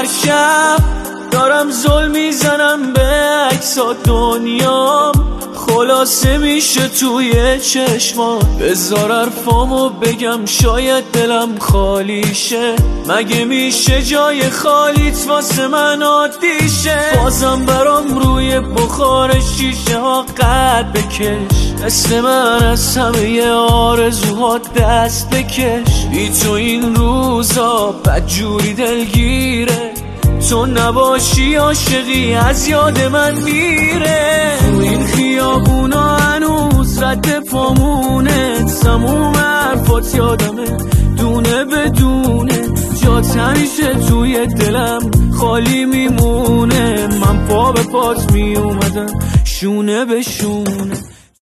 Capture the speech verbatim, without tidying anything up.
هر شب دارم زل میزنم به عکسات دنیام، خلاصه میشه توی چشمات. بذار حرفامو بگم شاید دلم خالی شه، مگه میشه جای خالیت واسه من عادی شه؟ بازم برام روی بخار شیشه ها قد بکش، مثل من از همه آرزوهات دست بکش. بی تو این روزا بدجوری دلگیره، تو نباشی عاشقی از یاد من میره. تو این خیابونا هنوز رد پامونه، تموم حرفات یادمه دونه بدونه. جات همیشه توی دلم خالی میمونه، من پا به پات میومدم شونه به شونه.